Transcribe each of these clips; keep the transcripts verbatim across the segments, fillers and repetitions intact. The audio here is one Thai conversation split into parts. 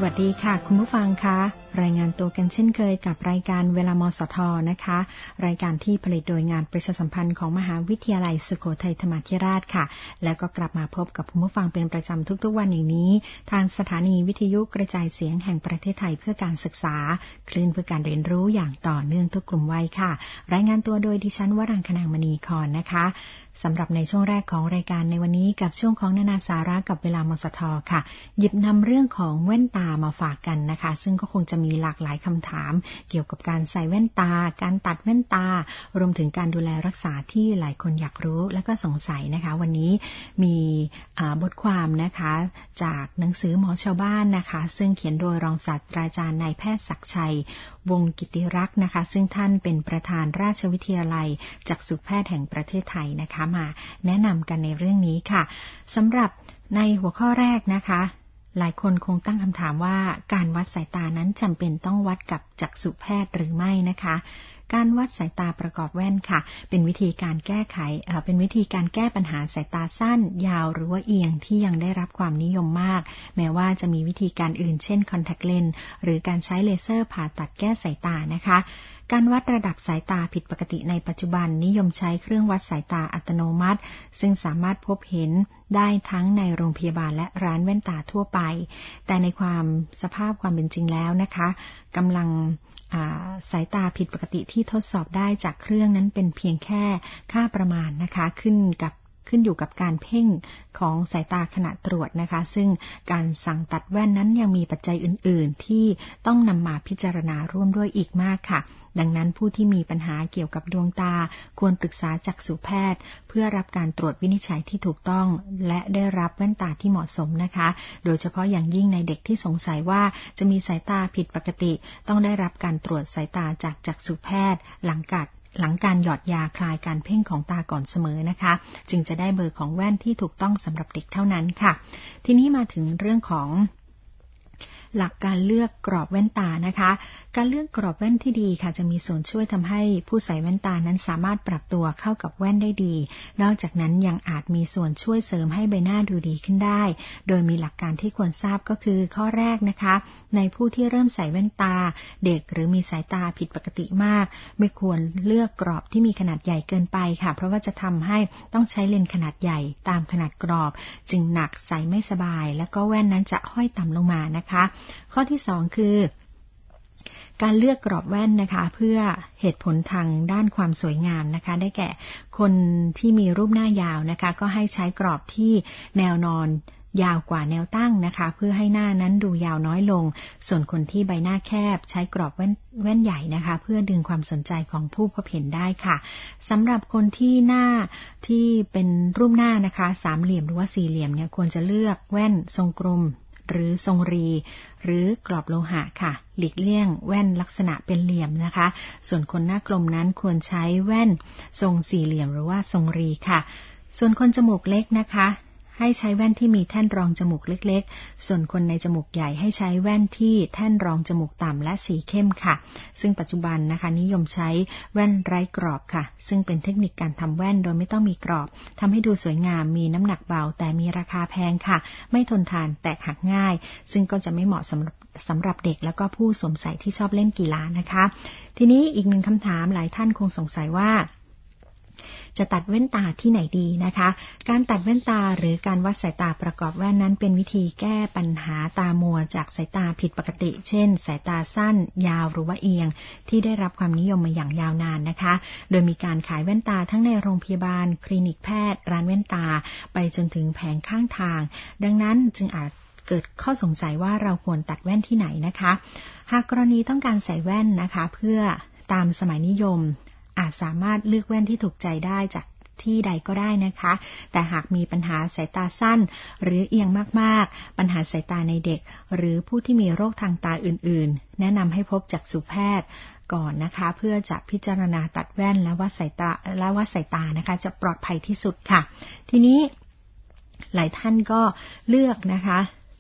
วัสดีค่ะคุณผู้ฟังคะรายงานตัวกันเช่นเคยกับรายการเวลามสทนะคะรายการที่ผลิตโดยงานประชาสัมพันธ์ของมหาวิทยาลัยสุโขทัยธรรมาธิราชค่ะแล้วก็กลับมาพบกับคุณผู้ฟังเป็นประจำทุกๆวันอย่างนี้ทางสถานีวิทยุกระจายเสียงแห่งประเทศไทยเพื่อการศึกษาคลื่นเพื่อการเรียนรู้อย่างต่อเนื่องทุกกลุ่มวัยค่ะรายงานตัวโดยดิฉันวรังคนางมณีครนะคะสำหรับในช่วงแรกของรายการในวันนี้กับช่วงของนานาสาระกับเวลามสทค่ะหยิบนำเรื่องของแว่นตามาฝากกันนะคะซึ่งก็คงจะมีหลากหลายคำถามเกี่ยวกับการใส่แว่นตาการตัดแว่นตารวมถึงการดูแลรักษาที่หลายคนอยากรู้และก็สงสัยนะคะวันนี้มีบทความนะคะจากหนังสือหมอชาวบ้านนะคะซึ่งเขียนโดยรองศาสตราจารย์นายแพทย์ศักดิ์ชัยวงศ์กิติรักษ์นะคะซึ่งท่านเป็นประธานราชวิทยาลัยจักษุแพทย์แห่งประเทศไทยนะคะมาแนะนำกันในเรื่องนี้ค่ะสำหรับในหัวข้อแรกนะคะหลายคนคงตั้งคำถามว่าการวัดสายตานั้นจำเป็นต้องวัดกับจักษุแพทย์หรือไม่นะคะการวัดสายตาประกอบแว่นค่ะเป็นวิธีการแก้ไขเอ่อเป็นวิธีการแก้ปัญหาสายตาสั้นยาวหรือว่าเอียงที่ยังได้รับความนิยมมากแม้ว่าจะมีวิธีการอื่นเช่นคอนแทคเลนส์หรือการใช้เลเซอร์ผ่าตัดแก้สายตานะคะการวัดระดับสายตาผิดปกติในปัจจุบันนิยมใช้เครื่องวัดสายตาอัตโนมัติซึ่งสามารถพบเห็นได้ทั้งในโรงพยาบาลและร้านแว่นตาทั่วไปแต่ในความสภาพความเป็นจริงแล้วนะคะกำลังสายตาผิดปกติที่ทดสอบได้จากเครื่องนั้นเป็นเพียงแค่ค่าประมาณนะคะขึ้นกับขึ้นอยู่กับการเพ่งของสายตาขณะตรวจนะคะซึ่งการสั่งตัดแว่นนั้นยังมีปัจจัยอื่นๆที่ต้องนำมาพิจารณาร่วมด้วยอีกมากค่ะดังนั้นผู้ที่มีปัญหาเกี่ยวกับดวงตาควรปรึกษาจักษุแพทย์เพื่อรับการตรวจวินิจฉัยที่ถูกต้องและได้รับแว่นตาที่เหมาะสมนะคะโดยเฉพาะอย่างยิ่งในเด็กที่สงสัยว่าจะมีสายตาผิดปกติต้องได้รับการตรวจสายตาจากจักษุแพทย์หลังการหลังการหยอดยาคลายการเพ่งของตาก่อนเสมอนะคะจึงจะได้เบอร์ของแว่นที่ถูกต้องสำหรับเด็กเท่านั้นค่ะทีนี้มาถึงเรื่องของหลักการเลือกกรอบแว่นตานะคะการเลือกกรอบแว่นที่ดีค่ะจะมีส่วนช่วยทำให้ผู้ใส่แว่นตานั้นสามารถปรับตัวเข้ากับแว่นได้ดีนอกจากนั้นยังอาจมีส่วนช่วยเสริมให้ใบหน้าดูดีขึ้นได้โดยมีหลักการที่ควรทราบก็คือข้อแรกนะคะในผู้ที่เริ่มใส่แว่นตาเด็กหรือมีสายตาผิดปกติมากไม่ควรเลือกกรอบที่มีขนาดใหญ่เกินไปค่ะเพราะว่าจะทำให้ต้องใช้เลนส์ขนาดใหญ่ตามขนาดกรอบจึงหนักใส่ไม่สบายแล้วก็แว่นนั้นจะห้อยต่ำลงมานะคะข้อที่สองคือการเลือกกรอบแว่นนะคะเพื่อเหตุผลทางด้านความสวยงามนะคะได้แก่คนที่มีรูปหน้ายาวนะคะก็ให้ใช้กรอบที่แนวนอนยาวกว่าแนวตั้งนะคะเพื่อให้หน้านั้นดูยาวน้อยลงส่วนคนที่ใบหน้าแคบใช้กรอบแว่นแว่นใหญ่นะคะเพื่อดึงความสนใจของผู้พบเห็นได้ค่ะสำหรับคนที่หน้าที่เป็นรูปหน้านะคะสามเหลี่ยมหรือว่าสี่เหลี่ยมเนี่ยควรจะเลือกแว่นทรงกลมหรือทรงรีหรือกรอบโลหะค่ะหลีกเลี่ยงแว่นลักษณะเป็นเหลี่ยมนะคะส่วนคนหน้ากลมนั้นควรใช้แว่นทรงสี่เหลี่ยมหรือว่าทรงรีค่ะส่วนคนจมูกเล็กนะคะให้ใช้แว่นที่มีแท่นรองจมูกเล็กๆส่วนคนในจมูกใหญ่ให้ใช้แว่นที่แท่นรองจมูกต่ำและสีเข้มค่ะซึ่งปัจจุบันนะคะนิยมใช้แว่นไร้กรอบค่ะซึ่งเป็นเทคนิคการทำแว่นโดยไม่ต้องมีกรอบทำให้ดูสวยงามมีน้ำหนักเบาแต่มีราคาแพงค่ะไม่ทนทานแตกหักง่ายซึ่งก็จะไม่เหมาะสำหรับสำหรับเด็กแล้วก็ผู้สวมใส่ที่ชอบเล่นกีฬานะคะทีนี้อีกหนึ่งคำถามหลายท่านคงสงสัยว่าจะตัดแว่นตาที่ไหนดีนะคะการตัดแว่นตาหรือการวัดสายตาประกอบแว่นนั้นเป็นวิธีแก้ปัญหาตามัวจากสายตาผิดปกติเช่นสายตาสั้นยาวหรือว่าเอียงที่ได้รับความนิยมมาอย่างยาวนานนะคะโดยมีการขายแว่นตาทั้งในโรงพยาบาลคลินิกแพทย์ร้านแว่นตาไปจนถึงแผงข้างทางดังนั้นจึงอาจเกิดข้อสงสัยว่าเราควรตัดแว่นที่ไหนนะคะหากกรณีต้องการใส่แว่นนะคะเพื่อตามสมัยนิยมอาจสามารถเลือกแว่นที่ถูกใจได้จากที่ใดก็ได้นะคะแต่หากมีปัญหาสายตาสั้นหรือเอียงมากๆปัญหาสายตาในเด็กหรือผู้ที่มีโรคทางตาอื่นๆแนะนำให้พบจักษุแพทย์ก่อนนะคะเพื่อจะพิจารณาตัดแว่นและวัดสายตาและวัดสายตานะคะจะปลอดภัยที่สุดค่ะทีนี้หลายท่านก็เลือกนะคะ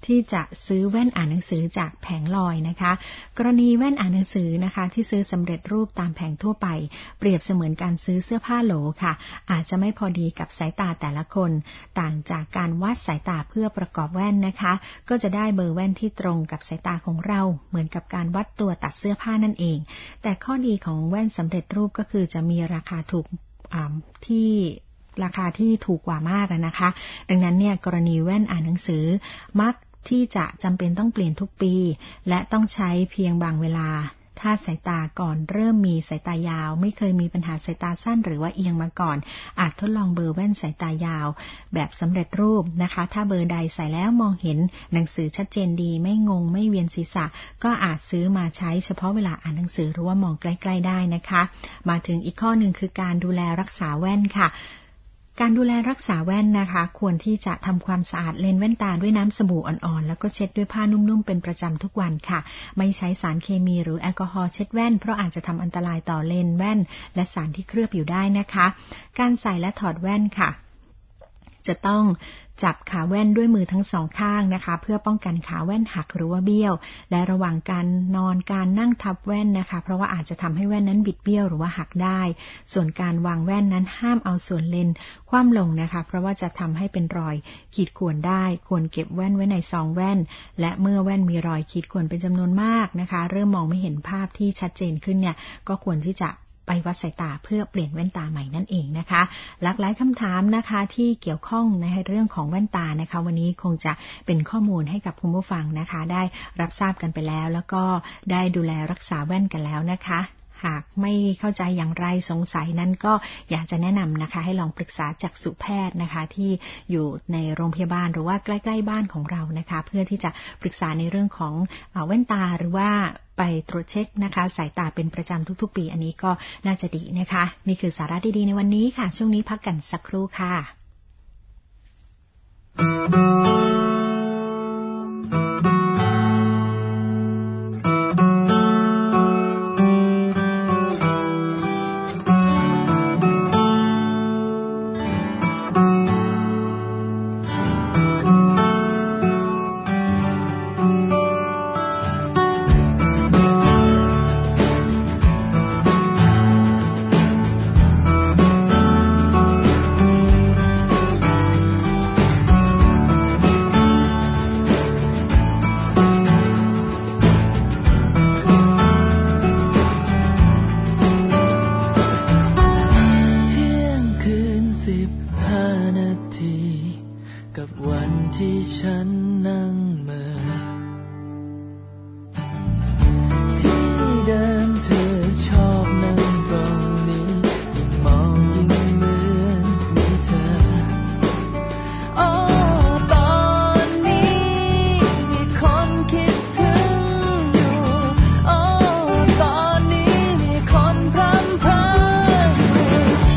ที่จะซื้อแว่นอ่านหนังสือจากแผงลอยนะคะกรณีแว่นอ่านหนังสือนะคะที่ซื้อสำเร็จรูปตามแผงทั่วไปเปรียบเสมือนการซื้อเสื้อผ้าโหลค่ะอาจจะไม่พอดีกับสายตาแต่ละคนต่างจากการวัดสายตาเพื่อประกอบแว่นนะคะก็จะได้เบอร์แว่นที่ตรงกับสายตาของเราเหมือนกับการวัดตัวตัดเสื้อผ้านั่นเองแต่ข้อดีของแว่นสำเร็จรูปก็คือจะมีราคาถูกที่ราคาที่ถูกกว่ามากนะคะดังนั้นเนี่ยกรณีแว่นอ่านหนังสือมักที่จะจำเป็นต้องเปลี่ยนทุกปีและต้องใช้เพียงบางเวลาถ้าสายตาก่อนเริ่มมีสายตายาวไม่เคยมีปัญหาสายตาสั้นหรือว่าเอียงมาก่อนอาจทดลองเบอร์แว่นสายตายาวแบบสำเร็จรูปนะคะถ้าเบอร์ใดใส่แล้วมองเห็นหนังสือชัดเจนดีไม่งงไม่เวียนศีรษะก็อาจซื้อมาใช้เฉพาะเวลาอ่านหนังสือหรือว่ามองใกล้ๆได้นะคะมาถึงอีกข้อหนึ่งคือการดูแลรักษาแว่นค่ะการดูแลรักษาแว่นนะคะควรที่จะทำความสะอาดเลนส์แว่นตาด้วยน้ำสบู่อ่อนๆแล้วก็เช็ดด้วยผ้านุ่มๆเป็นประจำทุกวันค่ะไม่ใช้สารเคมีหรือแอลกอฮอล์เช็ดแว่นเพราะอาจจะทำอันตรายต่อเลนส์แว่นและสารที่เคลือบอยู่ได้นะคะการใส่และถอดแว่นค่ะจะต้องจับขาแว่นด้วยมือทั้งสองข้างนะคะเพื่อป้องกันขาแว่นหักหรือว่าเบี้ยวและระหว่างการนอนการนั่งทับแว่นนะคะเพราะว่าอาจจะทำให้แว่นนั้นบิดเบี้ยวหรือว่าหักได้ส่วนการวางแว่นนั้นห้ามเอาส่วนเลนส์คว่ำลงนะคะเพราะว่าจะทำให้เป็นรอยขีดข่วนได้ควรเก็บแว่นไว้ในซองแว่นและเมื่อแว่นมีรอยขีดข่วนเป็นจำนวนมากนะคะเริ่มมองไม่เห็นภาพที่ชัดเจนขึ้นเนี่ยก็ควรที่จะไปวัดสายตาเพื่อเปลี่ยนแว่นตาใหม่นั่นเองนะคะหลากหลายคำถามนะคะที่เกี่ยวข้องในเรื่องของแว่นตานะคะวันนี้คงจะเป็นข้อมูลให้กับคุณผู้ฟังนะคะได้รับทราบกันไปแล้วแล้วก็ได้ดูแลรักษาแว่นกันแล้วนะคะหากไม่เข้าใจอย่างไรสงสัยนั้นก็อยากจะแนะนำนะคะให้ลองปรึกษาจักษุแพทย์นะคะที่อยู่ในโรงพยาบาลหรือว่าใกล้ๆบ้านของเรานะคะเพื่อที่จะปรึกษาในเรื่องของแว่นตาหรือว่าไปตรวจเช็คนะคะสายตาเป็นประจำทุกๆปีอันนี้ก็น่าจะดีนะคะนี่คือสาระดีๆในวันนี้ค่ะช่วงนี้พักกันสักครู่ค่ะ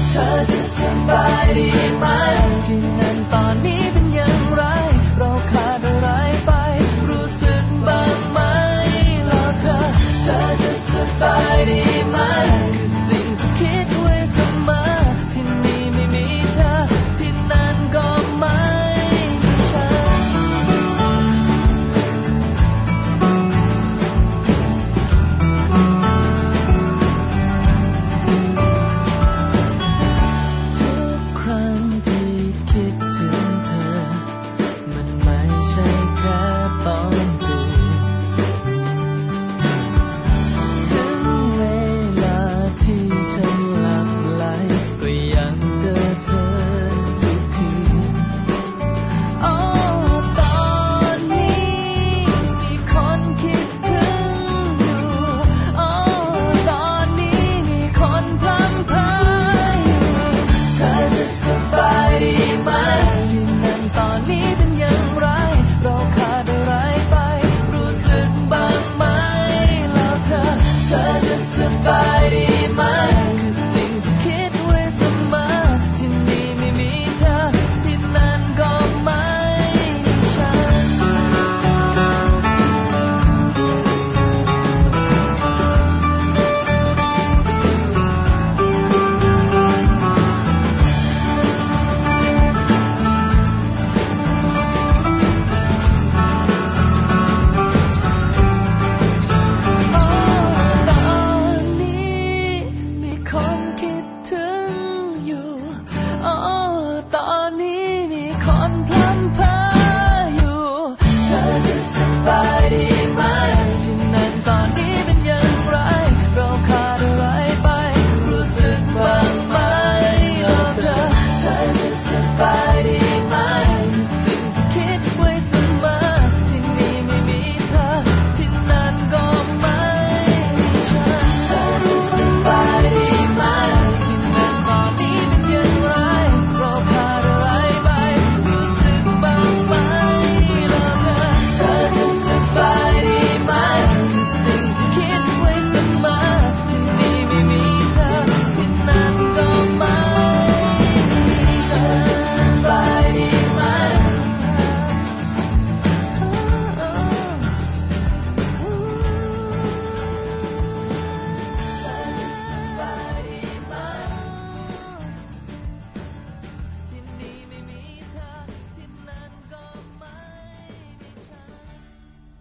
ที่นั่นตอนนี้เป็นอย่างไรเราขาด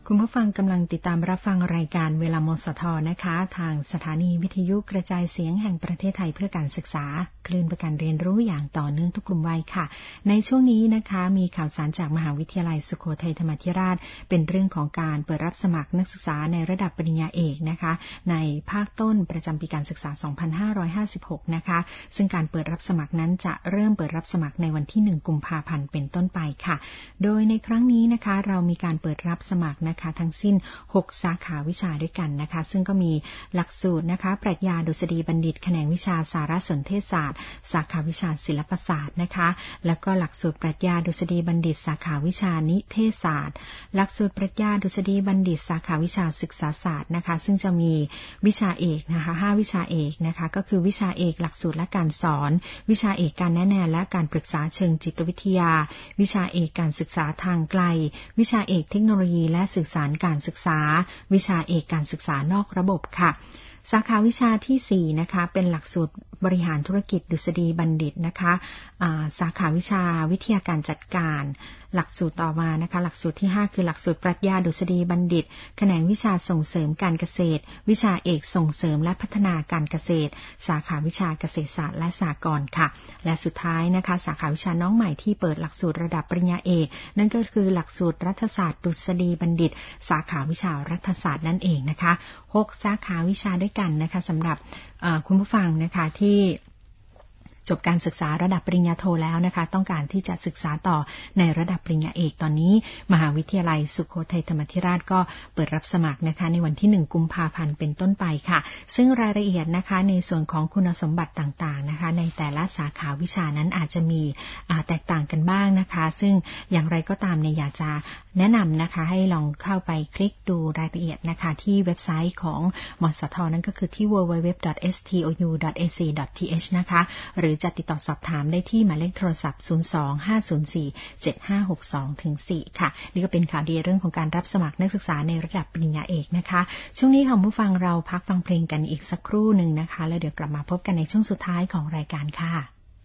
คุณผู้ฟังกำลังติดตามรับฟังรายการเวลามสทนะคะทางสถานีวิทยุกระจายเสียงแห่งประเทศไทยเพื่อการศึกษาคลื่นประกันเรียนรู้อย่างต่อเนื่องทุกกลุ่มวัยค่ะในช่วงนี้นะคะมีข่าวสารจากมหาวิทยาลัยสุโขทัยธรรมาธิราชเป็นเรื่องของการเปิดรับสมัครนักศึกษาในระดับปริญญาเอกนะคะในภาคต้นประจำปีการศึกษาสองพันห้าร้อยห้าสิบหกนะคะซึ่งการเปิดรับสมัครนั้นจะเริ่มเปิดรับสมัครในวันที่หนึ่งกุมภาพันธ์เป็นต้นไปค่ะโดยในครั้งนี้นะคะเรามีการเปิดรับสมัครนะคะทั้งสิ้นหกสาขาวิชาด้วยกันนะคะซึ่งก็มีหลักสูตรนะคะปรัชญาดุษฎีบัณฑิตแขนงวิชาสารสนเทศศาสตร์สาขาวิชาศิลปศาสตร์นะคะแล้วก็หลักสูตรปรัชญาดุษฎีบัณฑิตสาขาวิชานิเทศศาสตร์หลักสูตรปรัชญาดุษฎีบัณฑิตสาขาวิชาศึกษาศาสตร์นะคะซึ่งจะมีวิชาเอกนะคะห้าวิชาเอกนะคะก็คือวิชาเอกหลักสูตรและการสอนวิชาเอกการแนะแนวและการปรึกษาเชิงจิตวิทยาวิชาเอกการศึกษาทางไกลวิชาเอกเทคโนโลยีและสื่อสารการศึกษาวิชาเอกการศึกษานอกระบบค่ะสาขาวิชาที่สี่นะคะเป็นหลักสูตรบริหารธุรกิจดุษฎีบัณฑิตนะคะสาขาวิชาวิทยาการจัดการหลักสูตรต่อมานะคะหลักสูตรที่ห้าคือหลักสูตรปรัชญาดุษฎีบัณฑิตแขนงวิชาส่งเสริมการเกษตรวิชาเอกส่งเสริมและพัฒนาการเกษตรสาขาวิชาเกษตรศาสตร์และสหกรณ์ค่ะและสุดท้ายนะคะสาขาวิชาน้องใหม่ที่เปิดหลักสูตรระดับปริญญาเอกนั่นก็คือหลักสูตรรัฐศาสตร์ดุษฎีบัณฑิตสาขาวิชารัฐศาสตร์นั่นเองนะคะหกสาขาวิชาด้วยกันนะคะสำหรับคุณผู้ฟังนะคะที่จบการศึกษาระดับปริญญาโทแล้วนะคะต้องการที่จะศึกษาต่อในระดับปริญญาเอกตอนนี้มหาวิทยาลัยสุโขทัยธรรมาธิราชก็เปิดรับสมัครนะคะในวันที่หนึ่งกุมภาพันธ์เป็นต้นไปค่ะซึ่งรายละเอียดนะคะในส่วนของคุณสมบัติต่างๆนะคะในแต่ละสาขาวิชานั้นอาจจะมีแตกต่างกันบ้างนะคะซึ่งอย่างไรก็ตามเนี่ยอยากจะแนะนำนะคะให้ลองเข้าไปคลิกดูรายละเอียดนะคะที่เว็บไซต์ของมสทนั่นก็คือที่ ดับเบิลยู ดับเบิลยู ดับเบิลยู ดอท เอส ที โอ ยู ดอท เอ ซี ดอท ที เอช นะคะหรือจะติดต่อสอบถามได้ที่หมายเลขโทรศัพท์ศูนย์ สอง ห้า ศูนย์ สี่ เจ็ด ห้า หก สอง สี่ ค่ะนี่ก็เป็นข่าวดีเรื่องของการรับสมัครนักศึกษาในระดับปริญญาเอกนะคะช่วงนี้ค่ะผู้ฟังเราพักฟังเพลงกันอีกสักครู่หนึ่งนะคะแล้วเดี๋ยวกลับมาพบกันในช่วงสุดท้ายของรายการค่ะ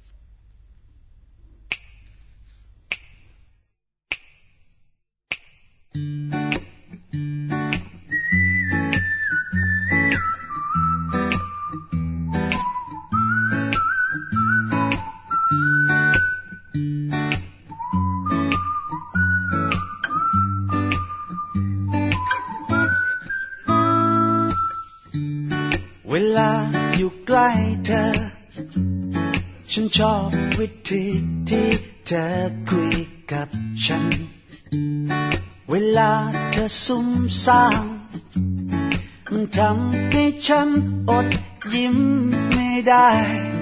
เวลาอยู่ใกล้เธอฉันชอบวิธีที่เธอคุยกับฉันเวลาเธอซุ่มซ่ามมันทำให้ฉันอดยิ้มไม่ได้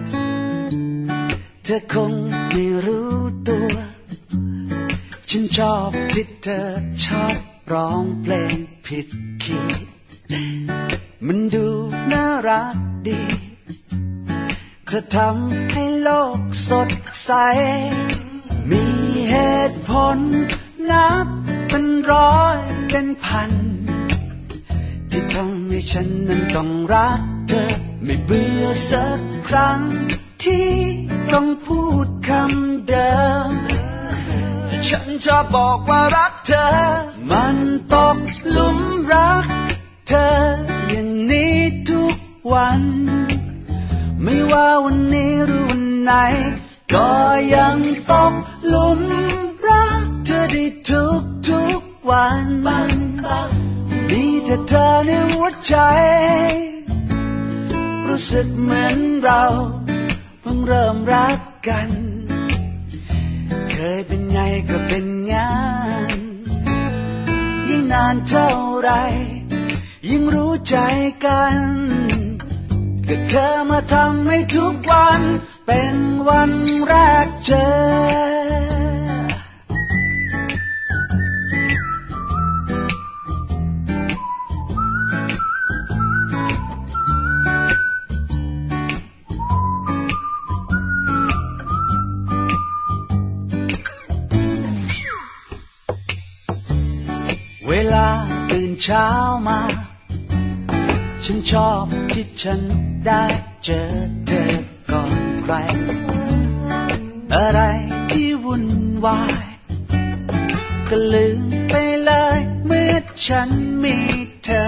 เธอคงไม่รู้ตัวฉันชอบที่เธอชอบร้องเพลงผิดคีย์มันดูน่ารักดีเธอทำให้โลกสดใสมีเหตุผลนับเป็นร้อยเป็นพันที่ทำให้ฉันนั้นต้องรักเธอไม่เบื่อสักครั้งที่ต้องพูดคำเดิมฉันจะบอกว่ารักเธอมันตกหลุมรักเธออย่างนี้ทุกวันไม่ว่าวันนี้หรือวันไหนก็ยังต้องหลุมรักเธอได้ทุกทุกวันมีแต่เธอในหัวใจรู้สึกเหมือนเราเพิ่งเริ่มรักกันเคยเป็นไงก็เป็นงั้นยิ่งนานเท่าไรยิ่งรู้ใจกันก็เธอมาทำให้ทุกวันเป็นวันแรกเจอเวลาตื่นเช้ามาฉันชอบที่ฉันได้เจอเธอก่อนใครอะไรที่วุ่นวายก็ลืมไปเลยเมื่อเฉันมีเธอ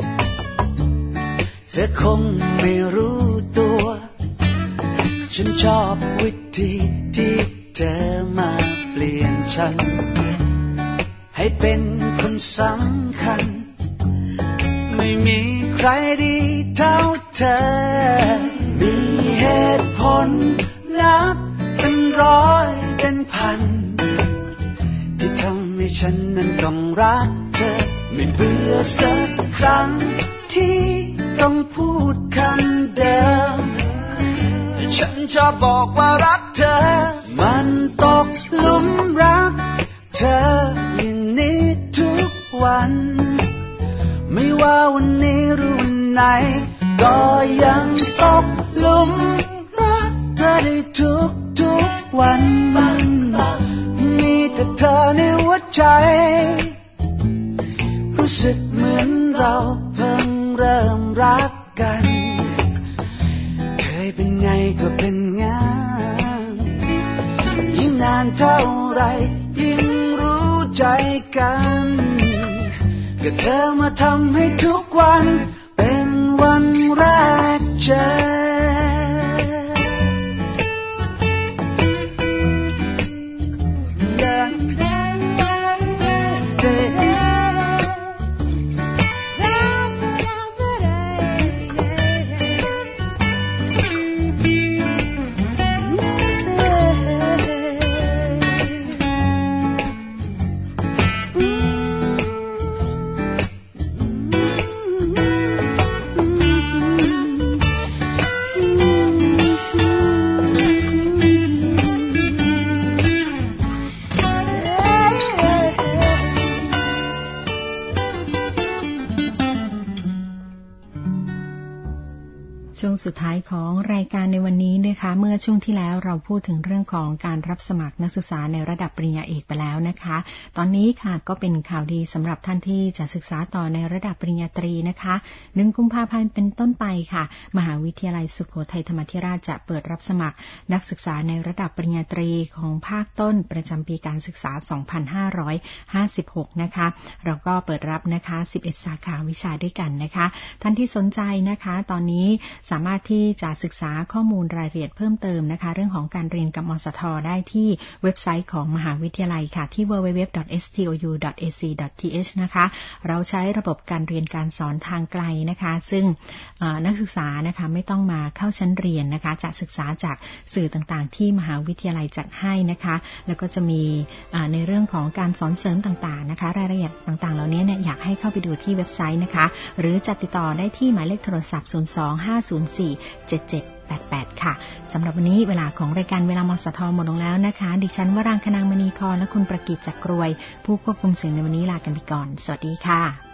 เธอคงไม่รู้ตัวฉันชอบวิธีที่เธอมาเปลี่ยนฉันให้เป็นคนสำคัญไม่มีใครดีเท่าเธอมีเหตุผลนับเป็นร้อยเป็นพันที่ทำให้ฉันนั้นต้องรักเธอไม่เบื่อสักครั้งที่ต้องพูดคำเดิมฉันจะบอกว่ารักเธอมันตกหลุมรักเธออย่างนี้ทุกวันไม่ว่าวันนี้หรือวันไหนก็ยังตกหลุมรักเธอได้ทุกทุกวันมีแต่เธอในหัวใจรู้สึกเหมือนเราเพิ่งเริ่มรักกันเคยเป็นไงก็เป็นงั้นยิ่งนานเท่าไรยิ่งรู้ใจกันก็เธอมาทำให้ทุกวันเป็นวันแรกเจอช่วงสุดท้ายของรายการในวันนี้นะคะเมื่อช่วงที่แล้วเราพูดถึงเรื่องของการรับสมัครนักศึกษาในระดับปริญญาเอกไปแล้วนะคะตอนนี้ค่ะก็เป็นข่าวดีสำหรับท่านที่จะศึกษาต่อในระดับปริญญาตรีนะคะหนึ่งกุมภาพันธ์เป็นต้นไปค่ะมหาวิทยาลัยสุโขทัยธรรมาธิราชจะเปิดรับสมัครนักศึกษาในระดับปริญญาตรีของภาคต้นประจำปีการศึกษาสองพันห้าร้อยห้าสิบหกนะคะเราก็เปิดรับนะคะสิบเอ็ดสาขาวิชาด้วยกันนะคะท่านที่สนใจนะคะตอนนี้สามารถที่จะศึกษาข้อมูลรายละเอียดเพิ่มเติมนะคะเรื่องของการเรียนกับมสทได้ที่เว็บไซต์ของมหาวิทยาลัยค่ะที่ ดับเบิลยู ดับเบิลยู ดับเบิลยู ดอท เอส ที โอ ยู ดอท เอ ซี ดอท ที เอช นะคะเราใช้ระบบการเรียนการสอนทางไกลนะคะซึ่งนักศึกษานะคะไม่ต้องมาเข้าชั้นเรียนนะคะจะศึกษาจากสื่อต่างๆที่มหาวิทยาลัยจัดให้นะคะแล้วก็จะมีในเรื่องของการสอนเสริมต่างๆนะคะรายละเอียดต่างๆเหล่านี้เนี่ยอยากให้เข้าไปดูที่เว็บไซต์นะคะหรือจะติดต่อได้ที่หมายเลขโทรศัพท์ศูนย์ สอง ห้า ศูนย์ สี่ เจ็ด เจ็ด แปด แปดค่ะสำหรับวันนี้เวลาของรายการเวลามสทหมดลงแล้วนะคะดิฉันวรางคนางมณีครและคุณประกิตจักรกรวยผู้ควบคุมเสียงในวันนี้ลากันไปก่อนสวัสดีค่ะ